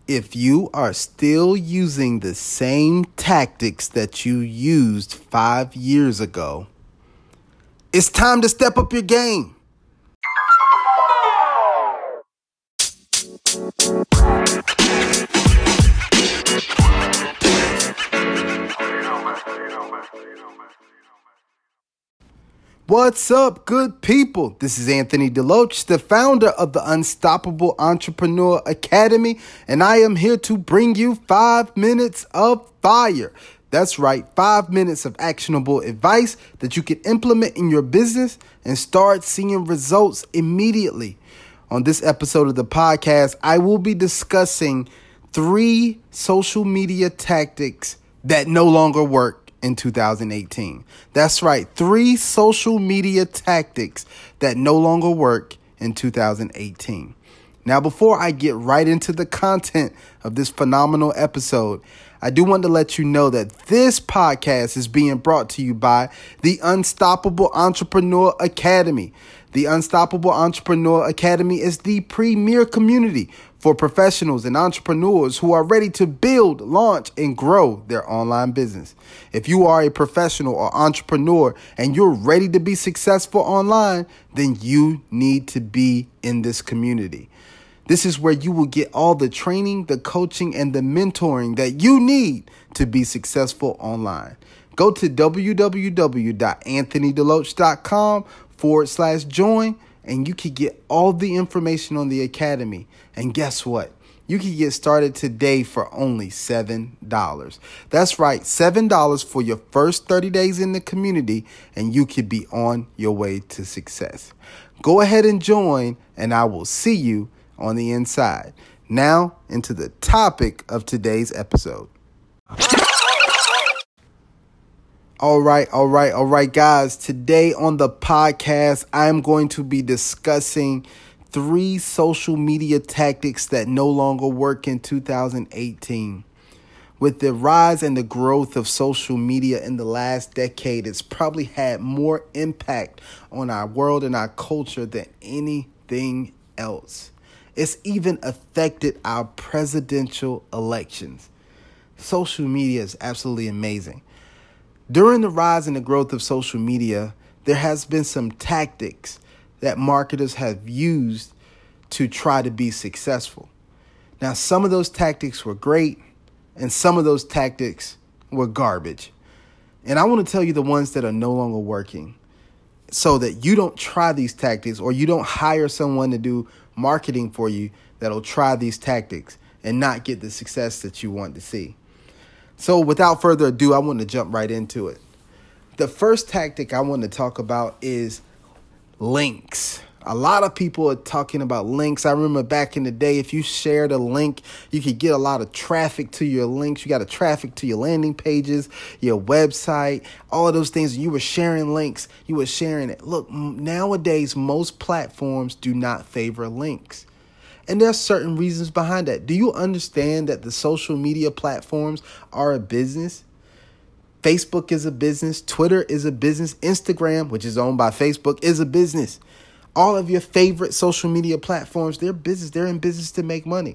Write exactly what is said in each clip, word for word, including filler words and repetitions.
If you are still using the same tactics that you used five years ago, it's time to step up your game. What's up, good people? This is Anthony Deloach, the founder of the Unstoppable Entrepreneur Academy, and I am here to bring you five minutes of fire. That's right, five minutes of actionable advice that you can implement in your business and start seeing results immediately. On this episode of the podcast, I will be discussing three social media tactics that no longer work in two thousand eighteen. That's right, three social media tactics that no longer work in two thousand eighteen. Now, before I get right into the content of this phenomenal episode, I do want to let you know that this podcast is being brought to you by the Unstoppable Entrepreneur Academy. The Unstoppable Entrepreneur Academy is the premier community for professionals and entrepreneurs who are ready to build, launch, and grow their online business. If you are a professional or entrepreneur and you're ready to be successful online, then you need to be in this community. This is where you will get all the training, the coaching, and the mentoring that you need to be successful online. Go to www.anthonydeloach.com forward slash join, and you can get all the information on the academy. And guess what? You can get started today for only seven dollars. That's right, seven dollars for your first thirty days in the community, and you could be on your way to success. Go ahead and join, and I will see you on the inside. Now, into the topic of today's episode. All right, all right, all right, guys. Today on the podcast, I'm going to be discussing three social media tactics that no longer work in two thousand eighteen. With the rise and the growth of social media in the last decade, it's probably had more impact on our world and our culture than anything else. It's even affected our presidential elections. Social media is absolutely amazing. During the rise and the growth of social media, there has been some tactics that marketers have used to try to be successful. Now, some of those tactics were great, and some of those tactics were garbage. And I want to tell you the ones that are no longer working so that you don't try these tactics, or you don't hire someone to do marketing for you that'll try these tactics and not get the success that you want to see. So without further ado, I want to jump right into it. The first tactic I want to talk about is links. A lot of people are talking about links. I remember back in the day, if you shared a link, you could get a lot of traffic to your links. You got a traffic to your landing pages, your website, all of those things. You were sharing links. You were sharing it. Look, nowadays, most platforms do not favor links. And there's certain reasons behind that. Do you understand that the social media platforms are a business? Facebook is a business. Twitter is a business. Instagram, which is owned by Facebook, is a business. All of your favorite social media platforms, they're business. They're in business to make money.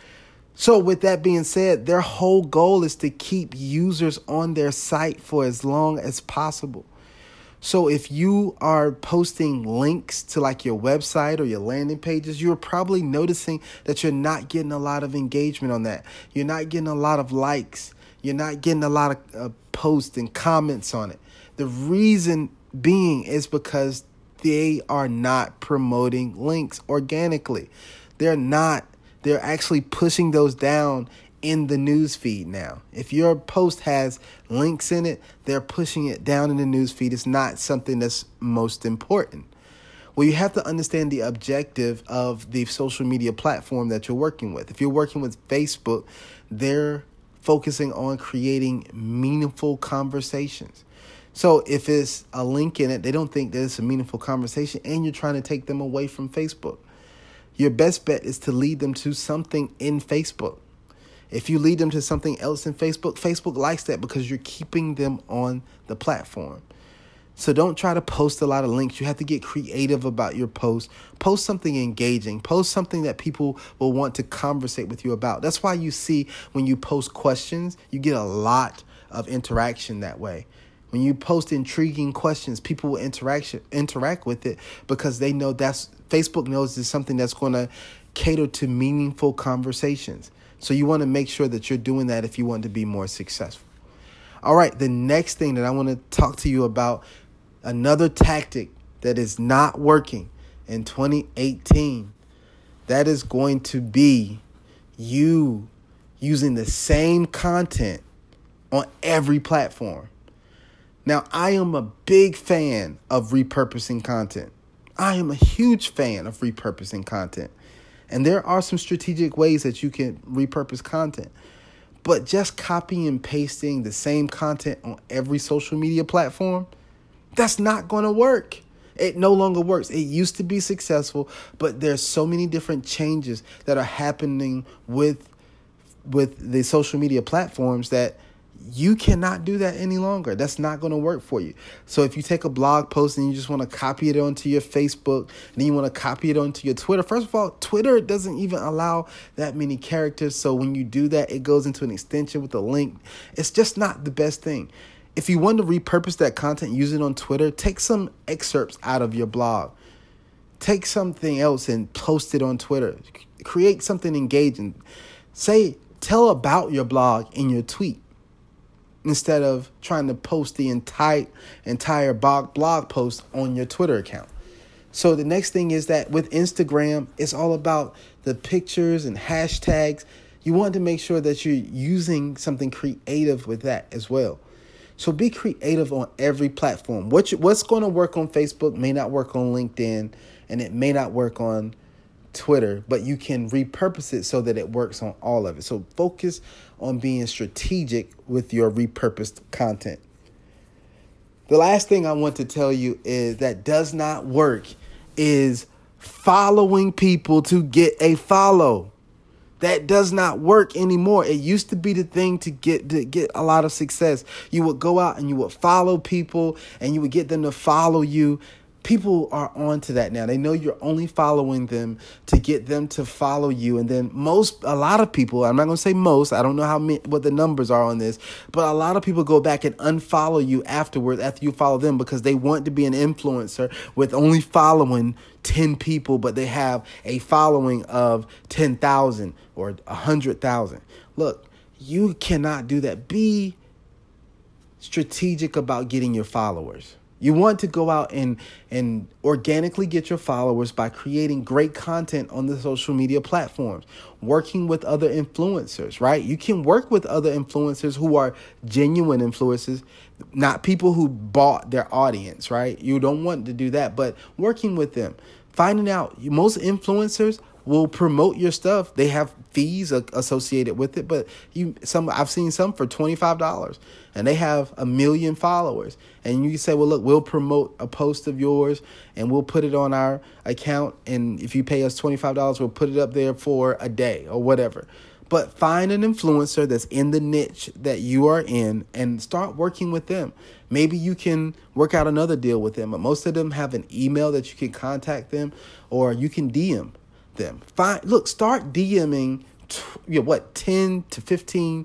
So with that being said, their whole goal is to keep users on their site for as long as possible. So if you are posting links to like your website or your landing pages, you're probably noticing that you're not getting a lot of engagement on that. You're not getting a lot of likes. You're not getting a lot of uh, posts and comments on it. The reason being is because they are not promoting links organically. They're not. They're actually pushing those down in the news feed now. If your post has links in it, they're pushing it down in the news feed. It's not something that's most important. Well, you have to understand the objective of the social media platform that you're working with. If you're working with Facebook, they're focusing on creating meaningful conversations. So if it's a link in it, they don't think that it's a meaningful conversation, and you're trying to take them away from Facebook. Your best bet is to lead them to something in Facebook. If you lead them to something else in Facebook, Facebook likes that because you're keeping them on the platform. So don't try to post a lot of links. You have to get creative about your post. Post something engaging. Post something that people will want to conversate with you about. That's why you see when you post questions, you get a lot of interaction that way. When you post intriguing questions, people will interact interact with it because they know that's Facebook knows it's something that's going to cater to meaningful conversations. So you want to make sure that you're doing that if you want to be more successful. All right, the next thing that I want to talk to you about, another tactic that is not working in twenty eighteen, that is going to be you using the same content on every platform. Now, I am a big fan of repurposing content. I am a huge fan of repurposing content. And there are some strategic ways that you can repurpose content. But just copying and pasting the same content on every social media platform, that's not going to work. It no longer works. It used to be successful, but there's so many different changes that are happening with, with the social media platforms that you cannot do that any longer. That's not going to work for you. So if you take a blog post and you just want to copy it onto your Facebook, and then you want to copy it onto your Twitter, first of all, Twitter doesn't even allow that many characters. So when you do that, it goes into an extension with a link. It's just not the best thing. If you want to repurpose that content, use it on Twitter, take some excerpts out of your blog. Take something else and post it on Twitter. Create something engaging. Say, tell about your blog in your tweet, instead of trying to post the entire entire blog blog post on your Twitter account. So the next thing is that with Instagram, it's all about the pictures and hashtags. You want to make sure that you're using something creative with that as well. So be creative on every platform. What you, what's going to work on Facebook may not work on LinkedIn, and it may not work on Twitter, but you can repurpose it so that it works on all of it. So focus on being strategic with your repurposed content. The last thing I want to tell you is that does not work is following people to get a follow. That does not work anymore. It used to be the thing to get to get a lot of success. You would go out and you would follow people and you would get them to follow you. People are on to that now. They know you're only following them to get them to follow you. And then most, a lot of people, I'm not going to say most, I don't know how many, what the numbers are on this, but a lot of people go back and unfollow you afterwards after you follow them because they want to be an influencer with only following ten people, but they have a following of ten thousand or one hundred thousand. Look, you cannot do that. Be strategic about getting your followers. You want to go out and, and organically get your followers by creating great content on the social media platforms, working with other influencers, right? You can work with other influencers who are genuine influencers, not people who bought their audience, right? You don't want to do that, but working with them, finding out most influencers will promote your stuff. They have fees associated with it, but you some I've seen some for twenty-five dollars and they have a million followers. And you can say, well, look, we'll promote a post of yours and we'll put it on our account. And if you pay us twenty-five dollars, we'll put it up there for a day or whatever. But find an influencer that's in the niche that you are in and start working with them. Maybe you can work out another deal with them, but most of them have an email that you can contact them or you can D M them. Find, look, start DMing, you know, what, ten to fifteen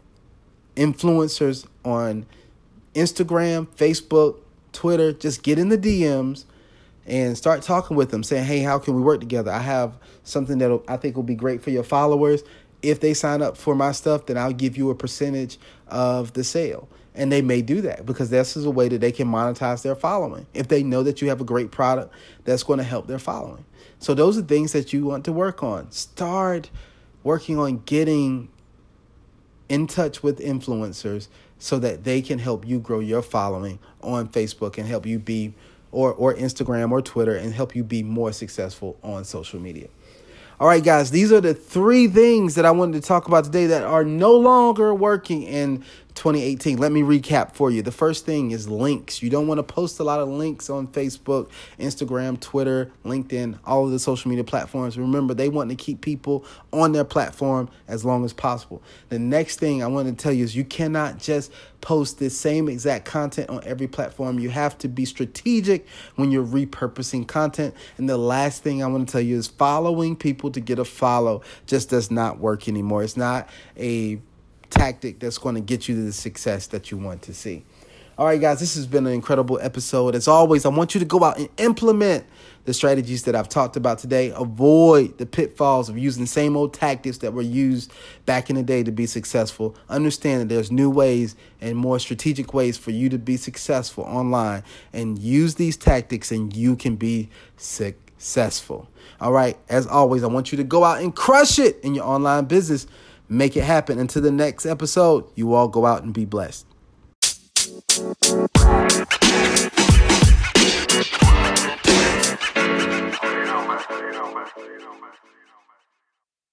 influencers on Instagram, Facebook, Twitter. Just get in the D Ms and start talking with them, saying, hey, how can we work together? I have something that I think will be great for your followers. If they sign up for my stuff, then I'll give you a percentage of the sale. And they may do that because this is a way that they can monetize their following. If they know that you have a great product that's going to help their following. So those are things that you want to work on. Start working on getting in touch with influencers so that they can help you grow your following on Facebook and help you be, or, or Instagram or Twitter, and help you be more successful on social media. All right, guys, these are the three things that I wanted to talk about today that are no longer working in twenty eighteen. Let me recap for you. The first thing is links. You don't want to post a lot of links on Facebook, Instagram, Twitter, LinkedIn, all of the social media platforms. Remember, they want to keep people on their platform as long as possible. The next thing I want to tell you is you cannot just post the same exact content on every platform. You have to be strategic when you're repurposing content. And the last thing I want to tell you is following people to get a follow just does not work anymore. It's not a tactic that's going to get you to the success that you want to see. All right, guys, this has been an incredible episode. As always, I want you to go out and implement the strategies that I've talked about today. Avoid the pitfalls of using the same old tactics that were used back in the day to be successful. Understand that there's new ways and more strategic ways for you to be successful online, and use these tactics and you can be successful. All right, as always, I want you to go out and crush it in your online business. Make it happen. Until the next episode, you all go out and be blessed. You know, man. You know, man. You know, man.